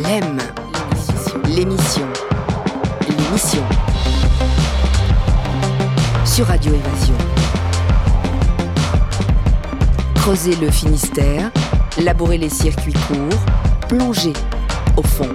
L'aime, l'émission sur Radio Évasion. Creuser le Finistère, labourer les circuits courts, plonger au fond.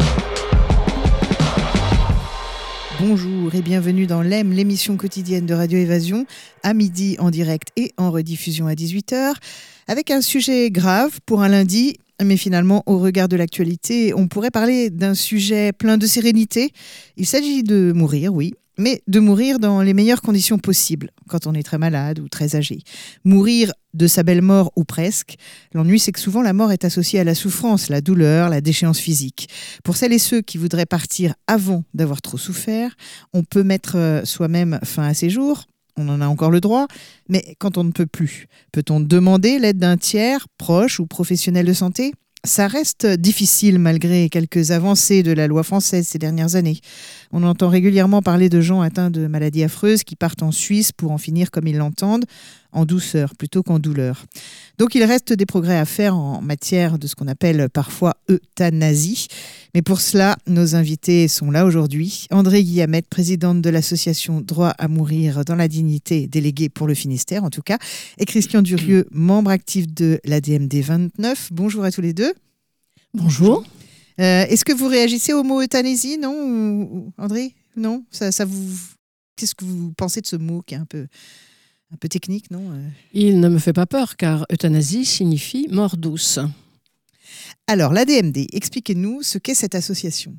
Bonjour et bienvenue dans L'aime, l'émission quotidienne de Radio Évasion, à midi en direct et en rediffusion à 18h, avec un sujet grave pour un lundi, mais finalement, au regard de l'actualité, on pourrait parler d'un sujet plein de sérénité. Il s'agit de mourir, oui, mais de mourir dans les meilleures conditions possibles, quand on est très malade ou très âgé. Mourir de sa belle mort ou presque. L'ennui, c'est que souvent la mort est associée à la souffrance, la douleur, la déchéance physique. Pour celles et ceux qui voudraient partir avant d'avoir trop souffert, on peut mettre soi-même fin à ses jours. On en a encore le droit, mais quand on ne peut plus, peut-on demander l'aide d'un tiers, proche ou professionnel de santé ? Ça reste difficile malgré quelques avancées de la loi française ces dernières années. On entend régulièrement parler de gens atteints de maladies affreuses qui partent en Suisse pour en finir comme ils l'entendent, en douceur plutôt qu'en douleur. Donc il reste des progrès à faire en matière de ce qu'on appelle parfois euthanasie. Mais pour cela, nos invités sont là aujourd'hui. Andrée Guillamette, présidente de l'association Droit à mourir dans la dignité, déléguée pour le Finistère en tout cas, et Christian Durieux, membre actif de l'ADMD 29. Bonjour à tous les deux. Bonjour. Est-ce que vous réagissez au mot euthanasie, non ou André ? Non, ça vous... Qu'est-ce que vous pensez de ce mot qui est un peu technique, non ? Il ne me fait pas peur car euthanasie signifie mort douce. Alors, l'ADMD, expliquez-nous ce qu'est cette association.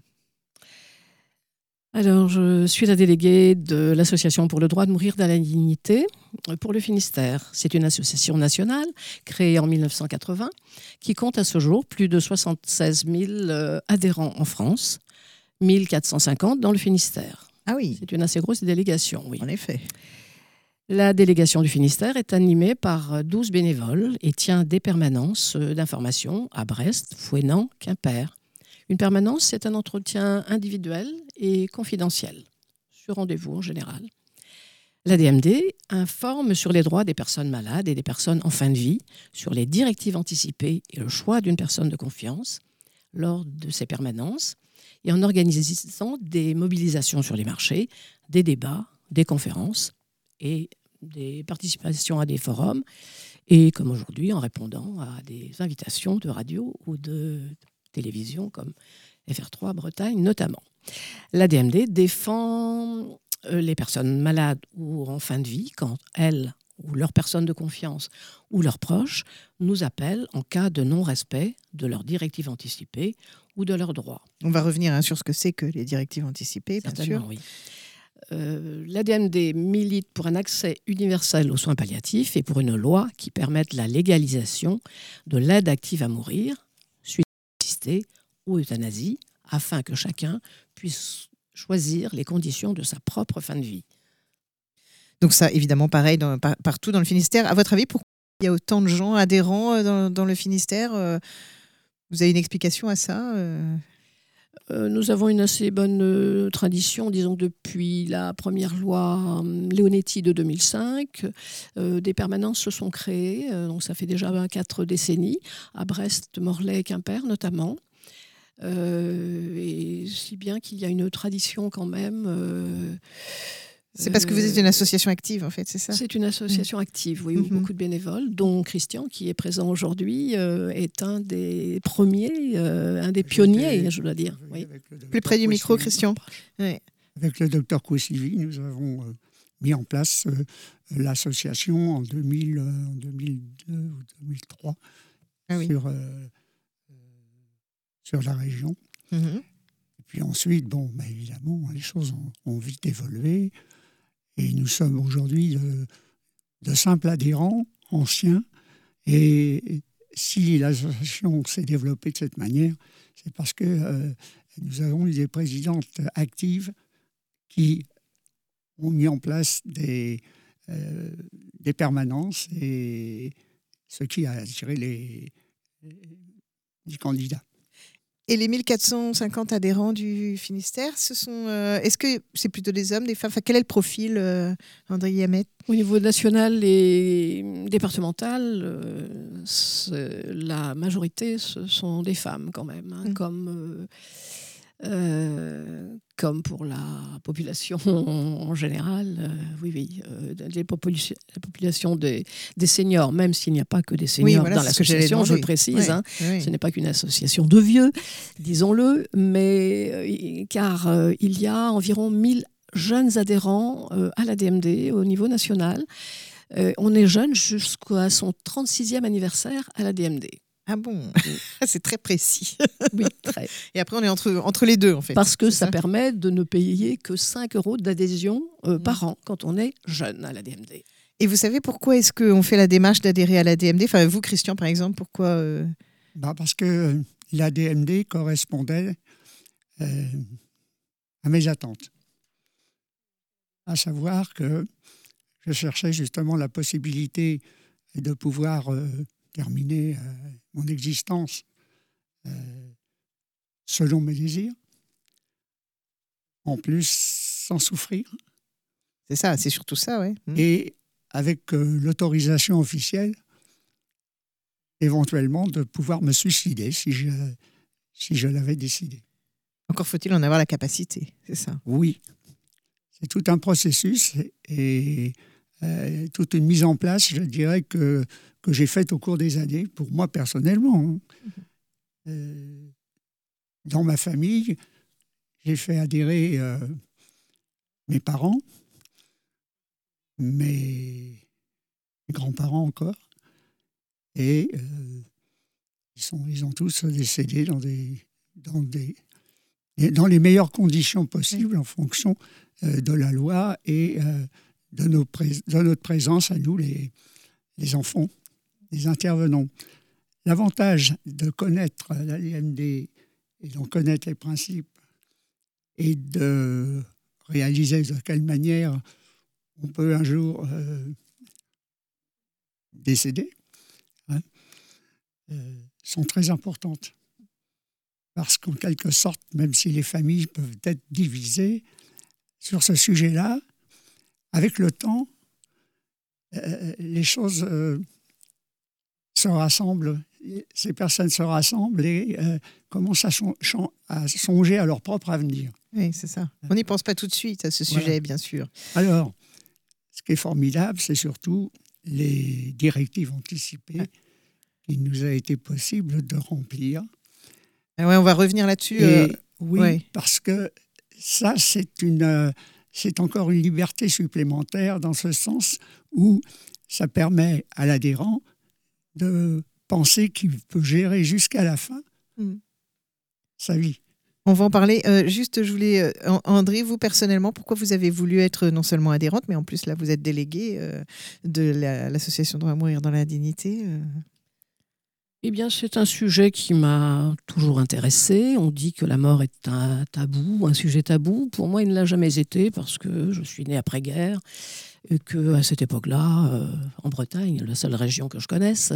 Alors, je suis la déléguée de l'Association pour le droit de mourir dans la dignité pour le Finistère. C'est une association nationale créée en 1980 qui compte à ce jour plus de 76 000 adhérents en France, 1450 dans le Finistère. Ah oui. C'est une assez grosse délégation, oui. En effet. La délégation du Finistère est animée par 12 bénévoles et tient des permanences d'information à Brest, Fouesnant, Quimper. Une permanence, c'est un entretien individuel et confidentiel, sur rendez-vous en général. L'ADMD informe sur les droits des personnes malades et des personnes en fin de vie, sur les directives anticipées et le choix d'une personne de confiance lors de ces permanences, et en organisant des mobilisations sur les marchés, des débats, des conférences et des participations à des forums, et comme aujourd'hui, en répondant à des invitations de radio ou de télévision, comme FR3 Bretagne notamment. L'ADMD défend les personnes malades ou en fin de vie quand elles ou leurs personnes de confiance ou leurs proches nous appellent en cas de non-respect de leurs directives anticipées ou de leurs droits. On va revenir sur ce que c'est que les directives anticipées, bien sûr. Oui. L'ADMD milite pour un accès universel aux soins palliatifs et pour une loi qui permette la légalisation de l'aide active à mourir, suite assistée ou euthanasie, afin que chacun puisse choisir les conditions de sa propre fin de vie. Donc ça, évidemment, pareil partout dans le Finistère. À votre avis, pourquoi il y a autant de gens adhérents dans le Finistère ? Vous avez une explication à ça ? Nous avons une assez bonne tradition, disons depuis la première loi Leonetti de 2005. Des permanences se sont créées, donc ça fait déjà 4 décennies, à Brest, Morlaix et Quimper notamment. Et si bien qu'il y a une tradition quand même. C'est parce que vous êtes une association active, en fait, c'est ça ? C'est une association active, oui, beaucoup de bénévoles, dont Christian, qui est présent aujourd'hui, est un des premiers, un des pionniers, je dois dire. Oui. Plus près du micro, Christian. Oui. Avec le docteur Kousilvi, nous avons mis en place l'association en 2002 ou 2003 sur la région. Mm-hmm. Et puis ensuite, évidemment, les choses ont vite évolué. Et nous sommes aujourd'hui de simples adhérents anciens. Et si l'association s'est développée de cette manière, c'est parce que nous avons eu des présidentes actives qui ont mis en place des permanences, et ce qui a attiré les candidats. Et les 1450 adhérents du Finistère, est-ce que c'est plutôt des hommes, des femmes? Quel est le profil, André Guillemette? Au niveau national et départemental, la majorité, ce sont des femmes quand même, comme pour la population en général. La population des seniors, même s'il n'y a pas que des seniors dans l'association, je le précise. Ce n'est pas qu'une association de vieux, disons-le, mais car il y a environ 1000 jeunes adhérents à la DMD au niveau national. On est jeune jusqu'à son 36e anniversaire à la DMD. Ah bon, c'est très précis. Oui, très. Et après, on est entre les deux, en fait. Parce que ça permet de ne payer que 5 € d'adhésion par an quand on est jeune à la DMD. Et vous savez pourquoi est-ce qu'on fait la démarche d'adhérer à la DMD? Enfin, vous, Christian, par exemple, pourquoi Parce que la DMD correspondait à mes attentes. À savoir que je cherchais justement la possibilité de pouvoir terminer mon existence selon mes désirs, en plus sans souffrir. C'est ça, c'est surtout ça, oui. Et avec l'autorisation officielle, éventuellement de pouvoir me suicider si je l'avais décidé. Encore faut-il en avoir la capacité, c'est ça? Oui. C'est tout un processus et toute une mise en place, je dirais, que j'ai faite au cours des années, pour moi personnellement. Dans ma famille, j'ai fait adhérer mes parents, mes grands-parents encore, et ils ont tous décédé dans les meilleures conditions possibles en fonction de la loi et de notre présence à nous, les enfants, les intervenants. L'avantage de connaître la DMD et d'en connaître les principes et de réaliser de quelle manière on peut un jour décéder sont très importantes. Parce qu'en quelque sorte, même si les familles peuvent être divisées sur ce sujet-là, avec le temps, les choses se rassemblent, ces personnes se rassemblent et commencent à songer à leur propre avenir. Oui, c'est ça. On n'y pense pas tout de suite à ce sujet, bien sûr. Alors, ce qui est formidable, c'est surtout les directives anticipées qu'il nous a été possible de remplir. Ouais, on va revenir là-dessus. Oui, parce que ça, c'est encore une liberté supplémentaire dans ce sens où ça permet à l'adhérent de penser qu'il peut gérer jusqu'à la fin sa vie. On va en parler. Juste, je voulais... André, vous, personnellement, pourquoi vous avez voulu être non seulement adhérente, mais en plus, là, vous êtes déléguée de l'association Droit à mourir dans la dignité Eh bien, c'est un sujet qui m'a toujours intéressée. On dit que la mort est un tabou, un sujet tabou. Pour moi, il ne l'a jamais été parce que je suis née après-guerre et qu'à cette époque-là, en Bretagne, la seule région que je connaisse,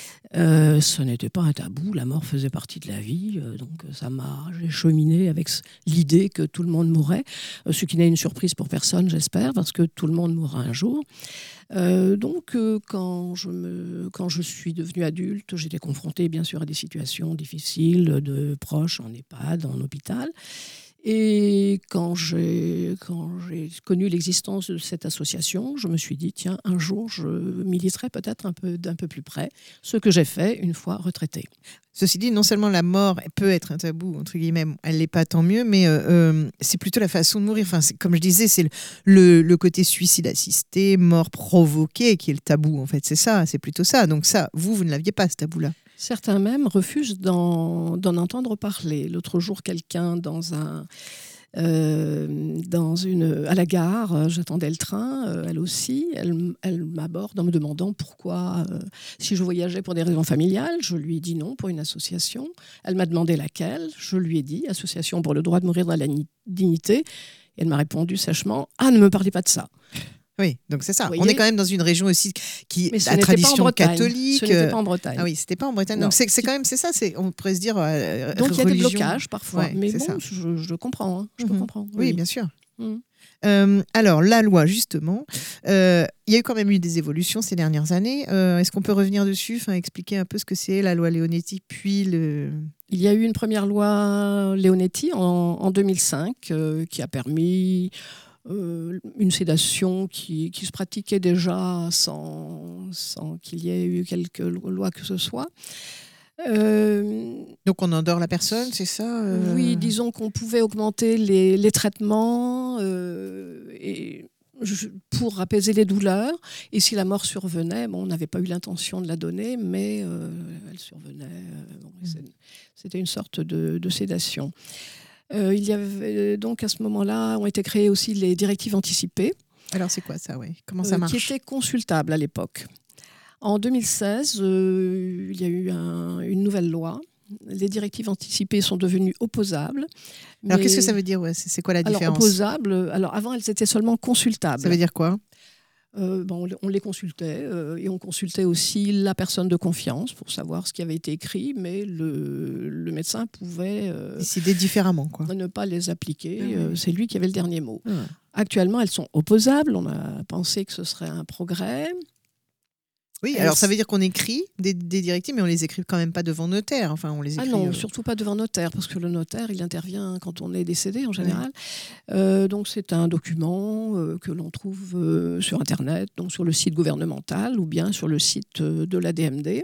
ce n'était pas un tabou. La mort faisait partie de la vie. Donc, j'ai cheminé avec l'idée que tout le monde mourrait, ce qui n'est une surprise pour personne, j'espère, parce que tout le monde mourra un jour. Donc, quand je suis devenue adulte, j'étais confrontée bien sûr à des situations difficiles de proches en EHPAD, en hôpital. Et quand j'ai connu l'existence de cette association, je me suis dit, tiens, un jour, je militerai peut-être d'un peu plus près, ce que j'ai fait une fois retraitée. Ceci dit, non seulement la mort peut être un tabou, entre guillemets, elle ne l'est pas tant mieux, mais c'est plutôt la façon de mourir. Enfin, comme je disais, c'est le côté suicide assisté, mort provoquée qui est le tabou, en fait. C'est ça, c'est plutôt ça. Donc ça, vous ne l'aviez pas, ce tabou-là. Certains même refusent d'en entendre parler. L'autre jour, quelqu'un à la gare, j'attendais le train, elle aussi, elle m'aborde en me demandant pourquoi, si je voyageais pour des raisons familiales. Je lui ai dit non, pour une association. Elle m'a demandé laquelle. Je lui ai dit Association pour le droit de mourir dans la dignité. Et elle m'a répondu sèchement, ne me parlez pas de ça. Oui, donc c'est ça. Vous On voyez, est quand même dans une région aussi qui mais ce a n'était pas en tradition Bretagne. catholique. Ce n'était pas en Bretagne. Ah oui, c'était pas en Bretagne. Non. Donc c'est quand même, c'est ça. On pourrait se dire. Donc il y a des religion. blocages parfois. Ouais, mais c'est bon, ça. je comprends. Hein, je peux comprendre. Oui, bien sûr. Mhm. Alors, la loi, justement, il y a eu quand même eu des évolutions ces dernières années. Est-ce qu'on peut revenir dessus, expliquer un peu ce que c'est la loi Leonetti, puis Il y a eu une première loi Leonetti en 2005 qui a permis une sédation qui se pratiquait déjà sans qu'il y ait eu quelque loi que ce soit. Donc on endort la personne, c'est ça Oui, disons qu'on pouvait augmenter les traitements pour apaiser les douleurs. Et si la mort survenait, on n'avait pas eu l'intention de la donner, mais elle survenait. C'était une sorte de sédation. Il y avait donc à ce moment-là ont été créées aussi les directives anticipées. Alors c'est quoi ça, oui. Comment ça marche? Qui étaient consultables à l'époque. En 2016, il y a eu une nouvelle loi. Les directives anticipées sont devenues opposables. Alors qu'est-ce que ça veut dire? C'est quoi la différence? Alors opposables, avant elles étaient seulement consultables. Ça veut dire quoi? On les consultait et on consultait aussi la personne de confiance pour savoir ce qui avait été écrit, mais le médecin pouvait décider différemment, quoi. Ne pas les appliquer. Ah oui. C'est lui qui avait le dernier mot. Ah. Actuellement, elles sont opposables. On a pensé que ce serait un progrès. Oui, alors ça veut dire qu'on écrit des directives, mais on les écrit quand même pas devant notaire. Enfin, on les écrit. Ah non, surtout pas devant notaire, parce que le notaire, il intervient quand on est décédé en général. Donc c'est un document que l'on trouve sur Internet, donc sur le site gouvernemental ou bien sur le site de la DMD,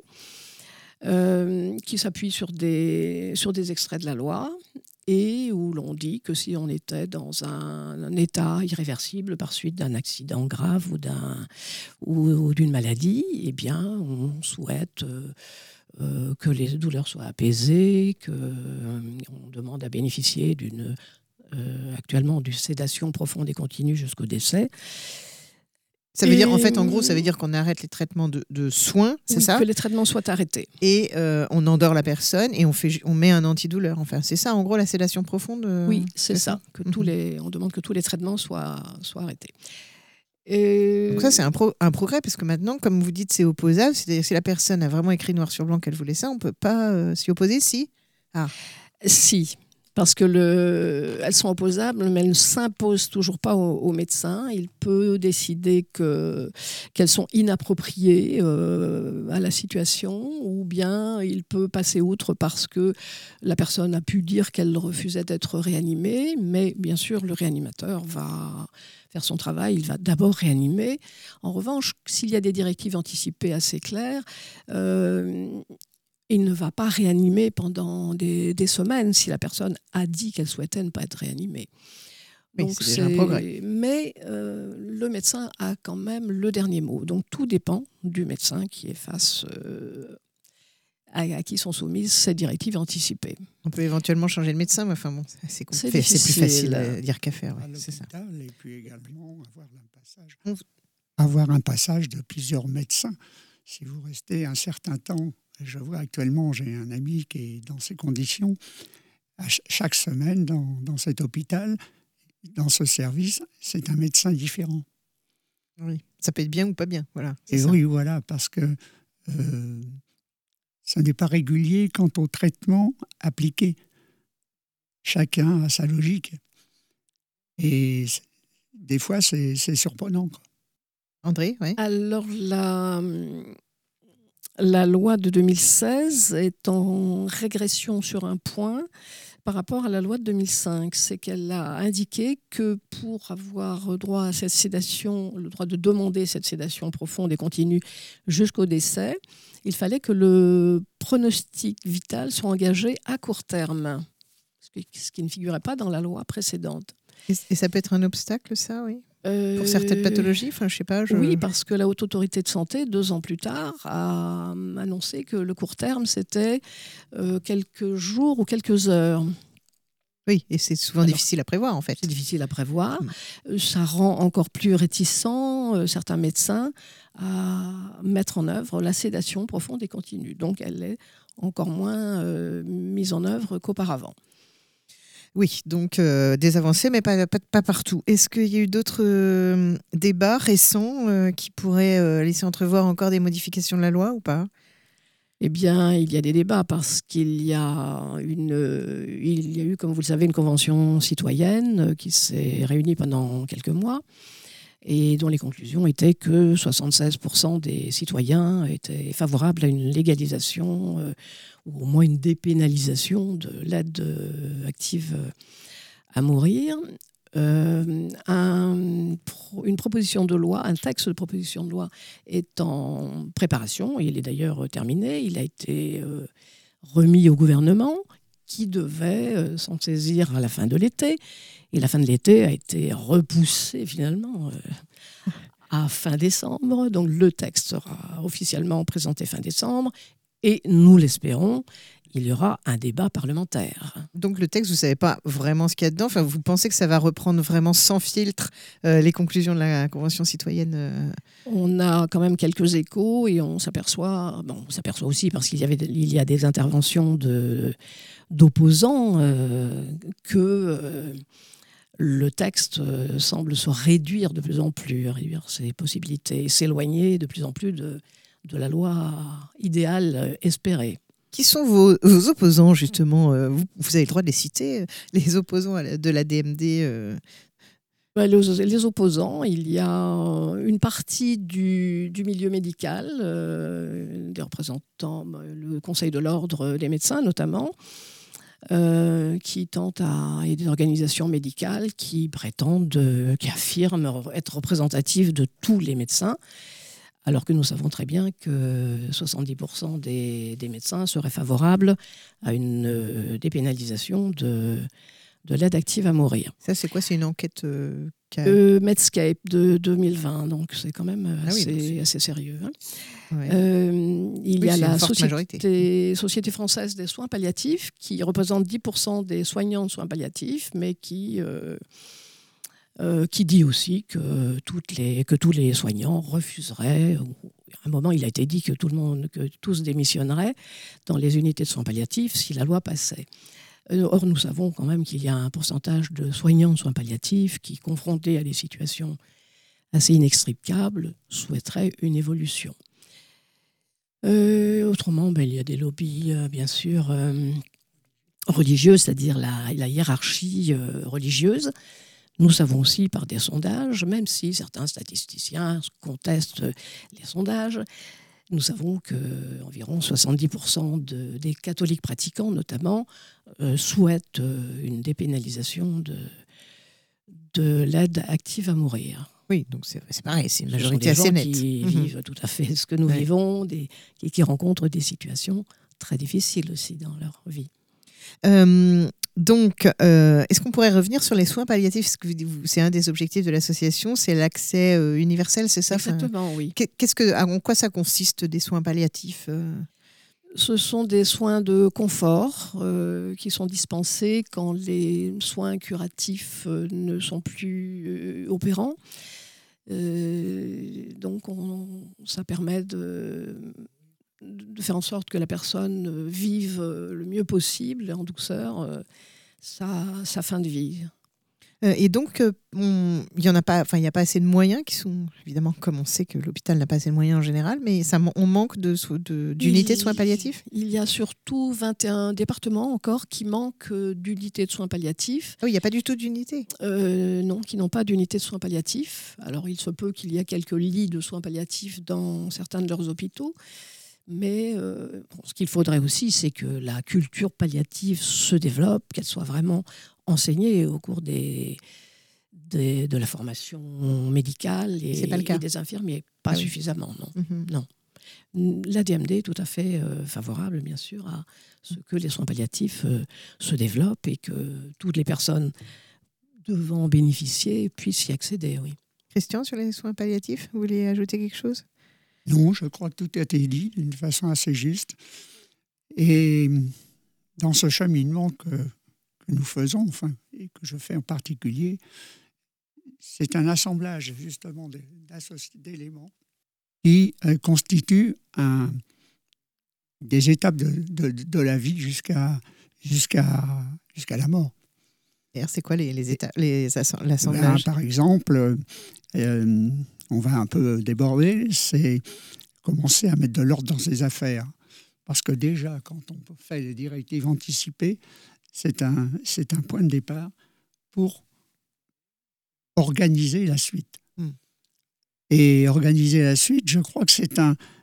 qui s'appuie sur des extraits de la loi et où l'on dit que si on était dans un état irréversible par suite d'un accident grave ou d'une maladie, eh bien, on souhaite que les douleurs soient apaisées, qu'on demande à bénéficier actuellement d'une sédation profonde et continue jusqu'au décès. Ça veut dire, en fait, en gros, ça veut dire qu'on arrête les traitements de soins, c'est ça? Que les traitements soient arrêtés. Et on endort la personne et on met un antidouleur. Enfin, c'est ça, en gros, la sédation profonde? Oui, c'est ça. On demande que tous les traitements soient arrêtés. Donc ça, c'est un progrès, parce que maintenant, comme vous dites, c'est opposable. C'est-à-dire si la personne a vraiment écrit noir sur blanc qu'elle voulait ça, on ne peut pas s'y opposer, si? Si. Parce que elles sont opposables, mais elles ne s'imposent toujours pas au médecin. Il peut décider qu'elles sont inappropriées à la situation, ou bien il peut passer outre parce que la personne a pu dire qu'elle refusait d'être réanimée. Mais bien sûr, le réanimateur va faire son travail, il va d'abord réanimer. En revanche, s'il y a des directives anticipées assez claires, il ne va pas réanimer pendant des semaines si la personne a dit qu'elle souhaitait ne pas être réanimée. Donc, c'est déjà un progrès. Mais le médecin a quand même le dernier mot. Donc tout dépend du médecin qui est face à qui sont soumises ces directives anticipées. On peut éventuellement changer le médecin, mais enfin bon, c'est plus facile à dire qu'à faire. Ouais, c'est ça. Et puis également avoir un passage de plusieurs médecins. Si vous restez un certain temps, je vois actuellement, j'ai un ami qui est dans ces conditions. Chaque semaine, dans cet hôpital, dans ce service, c'est un médecin différent. Oui, ça peut être bien ou pas bien. Voilà, et ça. Oui, voilà, parce que ça n'est pas régulier quant au traitement appliqué. Chacun a sa logique. Et des fois, c'est surprenant. André, oui. Alors, la loi de 2016 est en régression sur un point par rapport à la loi de 2005. C'est qu'elle a indiqué que pour avoir droit à cette sédation, le droit de demander cette sédation profonde et continue jusqu'au décès, il fallait que le pronostic vital soit engagé à court terme, ce qui ne figurait pas dans la loi précédente. Et ça peut être un obstacle, ça, oui? Pour certaines pathologies, enfin, je sais pas. Oui, parce que la Haute Autorité de Santé, 2 ans plus tard, a annoncé que le court terme, c'était quelques jours ou quelques heures. Oui, et c'est souvent difficile à prévoir, en fait. C'est difficile à prévoir. Ça rend encore plus réticent certains médecins à mettre en œuvre la sédation profonde et continue. Donc, elle est encore moins mise en œuvre qu'auparavant. Oui, donc des avancées, mais pas partout. Est-ce qu'il y a eu d'autres débats récents qui pourraient laisser entrevoir encore des modifications de la loi ou pas ? Eh bien, il y a des débats parce qu'il y a eu, comme vous le savez, une convention citoyenne qui s'est réunie pendant quelques mois et dont les conclusions étaient que 76% des citoyens étaient favorables à une légalisation ou au moins une dépénalisation de l'aide active à mourir. Une proposition de loi, un texte de proposition de loi est en préparation. Il est d'ailleurs terminé. Il a été remis au gouvernement qui devait s'en saisir à la fin de l'été. Et la fin de l'été a été repoussée finalement à fin décembre. Donc le texte sera officiellement présenté fin décembre. Et nous l'espérons, il y aura un débat parlementaire. Donc le texte, vous ne savez pas vraiment ce qu'il y a dedans. Enfin, vous pensez que ça va reprendre vraiment sans filtre les conclusions de la Convention citoyenne On a quand même quelques échos et on s'aperçoit aussi parce qu'il y a des interventions d'opposants que le texte semble se réduire de plus en plus, réduire ses possibilités, s'éloigner de plus en plus de la loi idéale espérée. Qui sont vos opposants, justement vous avez le droit de les citer, les opposants de la DMD Les opposants, il y a une partie du milieu médical, des représentants, le Conseil de l'ordre des médecins notamment, qui tentent et des organisations médicales qui qui affirment être représentatives de tous les médecins, alors que nous savons très bien que 70% des médecins seraient favorables à une dépénalisation de l'aide active à mourir. Ça, c'est quoi ? C'est une enquête Medscape de 2020, donc c'est quand même assez sérieux. Hein. Ouais. Il y a la Société française des soins palliatifs qui représente 10% des soignants de soins palliatifs, mais qui dit aussi que tous les soignants refuseraient. À un moment, il a été dit que tous démissionneraient dans les unités de soins palliatifs si la loi passait. Or, nous savons quand même qu'il y a un pourcentage de soignants de soins palliatifs qui, confrontés à des situations assez inextricables, souhaiteraient une évolution. Autrement, il y a des lobbies, bien sûr, religieux, c'est-à-dire la hiérarchie religieuse. Nous savons aussi par des sondages, même si certains statisticiens contestent les sondages, nous savons qu'environ 70% des catholiques pratiquants, notamment, souhaitent une dépénalisation de l'aide active à mourir. Oui, donc c'est pareil, c'est une majorité assez nette. Qui vivent tout à fait ce que nous vivons, qui rencontrent des situations très difficiles aussi dans leur vie. Donc, est-ce qu'on pourrait revenir sur les soins palliatifs ? Parce que c'est un des objectifs de l'association, c'est l'accès universel, c'est ça ? Exactement, oui. En quoi ça consiste, des soins palliatifs ? Ce sont des soins de confort qui sont dispensés quand les soins curatifs ne sont plus opérants. Donc, ça permet de faire en sorte que la personne vive le mieux possible, en douceur, sa fin de vie. Et donc, il n'y a pas assez de moyens qui sont, évidemment, comme on sait que l'hôpital n'a pas assez de moyens en général, mais on manque d'unités de soins palliatifs ? Il y a surtout 21 départements encore qui manquent d'unités de soins palliatifs. Ah oui, il n'y a pas du tout d'unités ? Non, qui n'ont pas d'unités de soins palliatifs. Alors, il se peut qu'il y ait quelques lits de soins palliatifs dans certains de leurs hôpitaux. Mais ce qu'il faudrait aussi, c'est que la culture palliative se développe, qu'elle soit vraiment enseignée au cours de la formation médicale et des infirmiers. Pas suffisamment, non. Mm-hmm. Non. La DMD est tout à fait favorable, bien sûr, à ce que les soins palliatifs se développent et que toutes les personnes devant en bénéficier puissent y accéder, oui. Christian, sur les soins palliatifs, vous voulez ajouter quelque chose ? Non, je crois que tout a été dit d'une façon assez juste. Et dans ce cheminement que nous faisons, et que je fais en particulier, c'est un assemblage justement d'éléments qui constituent des étapes de la vie jusqu'à la mort. C'est quoi l'assemblage? Par exemple, on va un peu déborder, c'est commencer à mettre de l'ordre dans ses affaires. Parce que déjà, quand on fait les directives anticipées, c'est un point de départ pour organiser la suite. Et organiser la suite, je crois que c'est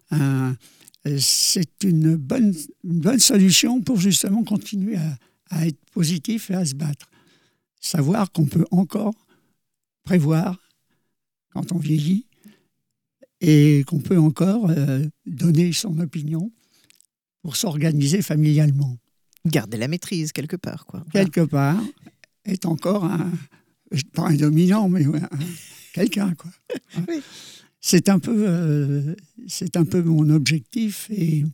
une bonne solution pour justement continuer à être positif et à se battre. Savoir qu'on peut encore prévoir quand on vieillit et qu'on peut encore donner son opinion pour s'organiser familialement. Garder la maîtrise quelque part, quoi. Quelque part, est encore pas un dominant, mais quelqu'un, quoi. Oui. C'est un peu mon objectif et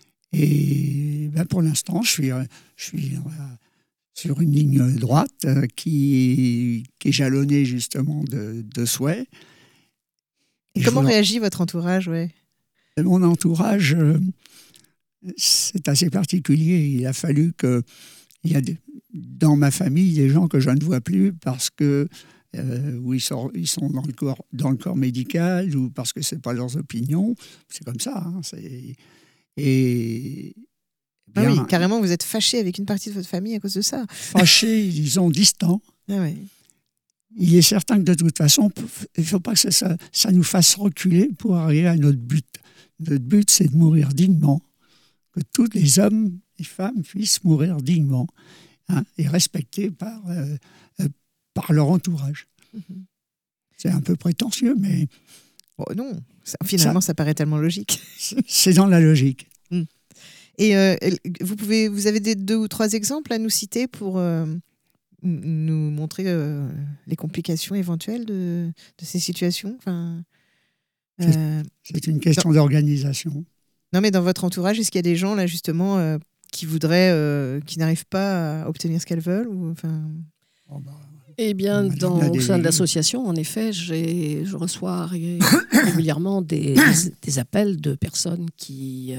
pour l'instant, je suis sur une ligne droite qui est jalonnée justement de souhaits. Et comment réagit votre entourage, ouais? Mon entourage, c'est assez particulier. Il a fallu il y a dans ma famille des gens que je ne vois plus parce que ils sont dans le corps médical ou parce que c'est pas leurs opinions. C'est comme ça. Hein, oui, carrément, vous êtes fâché avec une partie de votre famille à cause de ça. Fâché, disons, distant. Ah ouais. Il est certain que de toute façon, il ne faut pas que ça nous fasse reculer pour arriver à notre but. Notre but, c'est de mourir dignement, que tous les hommes et femmes puissent mourir dignement, hein, et respectés par leur entourage. Mm-hmm. C'est un peu prétentieux, mais... Oh non, finalement, ça paraît tellement logique. C'est dans la logique. Et vous avez 2 ou 3 exemples à nous citer pour nous montrer les complications éventuelles de ces situations? C'est une question d'organisation. Non, mais dans votre entourage, est-ce qu'il y a des gens, là, justement, qui n'arrivent pas à obtenir ce qu'elles veulent Eh bien, au sein de l'association, en effet, je reçois régulièrement des appels de personnes qui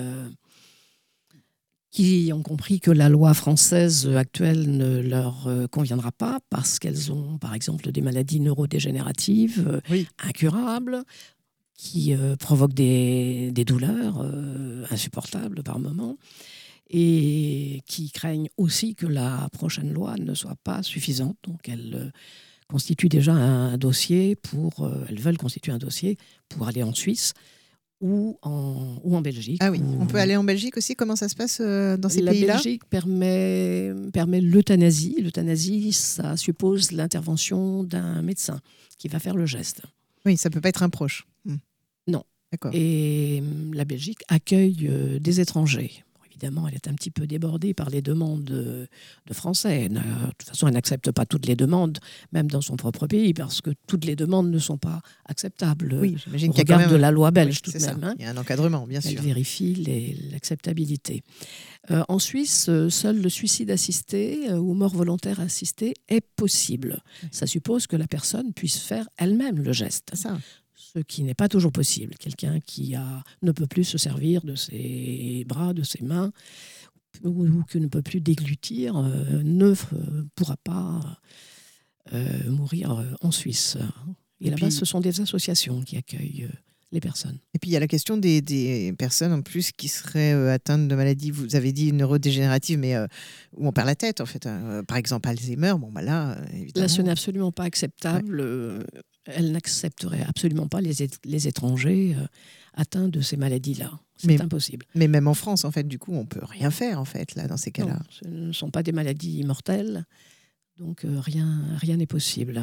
ont compris que la loi française actuelle ne leur conviendra pas parce qu'elles ont, par exemple, des maladies neurodégénératives incurables qui provoquent des douleurs insupportables par moments et qui craignent aussi que la prochaine loi ne soit pas suffisante. Donc, elles constituent déjà un dossier elles veulent constituer un dossier pour aller en Suisse ou en Belgique. Ah oui, on peut aller en Belgique aussi. Comment ça se passe dans ces pays-là? La Belgique permet l'euthanasie. L'euthanasie, ça suppose l'intervention d'un médecin qui va faire le geste. Oui, ça ne peut pas être un proche. Non. D'accord. Et la Belgique accueille des étrangers. Évidemment, elle est un petit peu débordée par les demandes de Français. De toute façon, elle n'accepte pas toutes les demandes, même dans son propre pays, parce que toutes les demandes ne sont pas acceptables. Oui, j'imagine au regard de la loi belge, tout de même. Hein. Il y a un encadrement, bien sûr. Elle vérifie l'acceptabilité. En Suisse, seul le suicide assisté ou mort volontaire assistée est possible. Ça suppose que la personne puisse faire elle-même le geste. Ça. Ce qui n'est pas toujours possible. Quelqu'un qui ne peut plus se servir de ses bras, de ses mains, ou qui ne peut plus déglutir, ne pourra pas mourir en Suisse. Et là-bas, ce sont des associations qui accueillent les personnes. Et puis il y a la question des personnes en plus qui seraient atteintes de maladies, vous avez dit neurodégénératives, mais où on perd la tête en fait. Par exemple Alzheimer, là, évidemment. Là, ce n'est absolument pas acceptable. Ouais. Elle n'accepterait absolument pas les étrangers atteints de ces maladies-là. C'est impossible. Mais même en France, en fait, du coup, on ne peut rien faire en fait là dans ces cas-là. Non, ce ne sont pas des maladies mortelles, donc rien n'est possible.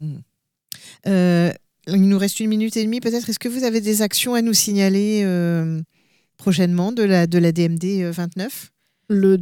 Il nous reste 1 minute et demie peut-être. Est-ce que vous avez des actions à nous signaler prochainement de la DMD 29 ? Le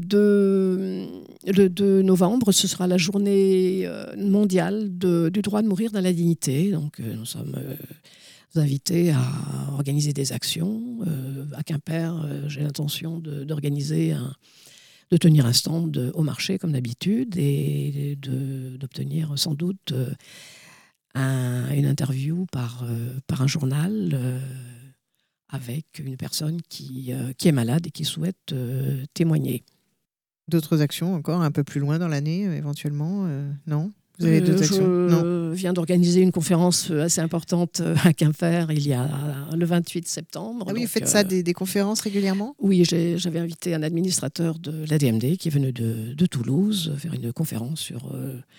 2 novembre, ce sera la journée mondiale du droit de mourir dans la dignité. Donc, nous sommes invités à organiser des actions. À Quimper, j'ai l'intention de tenir un stand au marché, comme d'habitude, et d'obtenir sans doute une interview par un journal avec une personne qui est malade et qui souhaite témoigner. D'autres actions encore un peu plus loin dans l'année, éventuellement non? Vous avez d'autres actions? Je viens d'organiser une conférence assez importante à Quimper il y a le 28 septembre. Ah oui, vous faites ça, des conférences régulièrement? Oui, j'avais invité un administrateur de l'ADMD qui est venu de Toulouse faire une conférence sur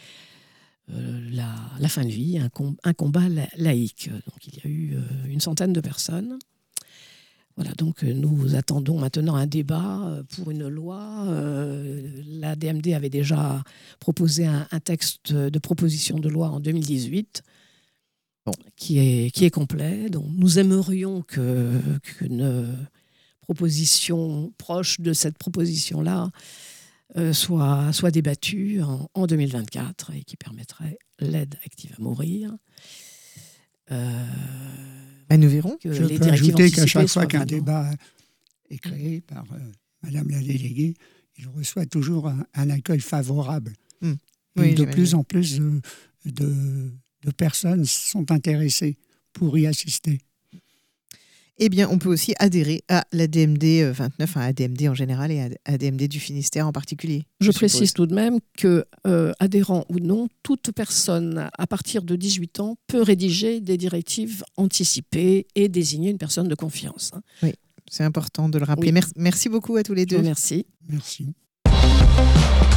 la fin de vie, un combat laïque. Donc il y a eu une centaine de personnes. Voilà, donc nous attendons maintenant un débat pour une loi. La DMD avait déjà proposé un texte de proposition de loi en 2018 qui est complet. Donc nous aimerions qu'une proposition proche de cette proposition-là soit débattue en 2024 et qui permettrait l'aide active à mourir. Nous verrons. Je peux ajouter qu'à chaque fois qu'un débat est créé par Madame la déléguée, il reçoit toujours un accueil favorable. Et de plus en plus de personnes sont intéressées pour y assister. Eh bien, on peut aussi adhérer à l'ADMD 29, à ADMD en général et à ADMD du Finistère en particulier. Je précise tout de même que, adhérent ou non, toute personne à partir de 18 ans peut rédiger des directives anticipées et désigner une personne de confiance. Oui, c'est important de le rappeler. Oui. Merci beaucoup à tous les deux. Merci. Merci.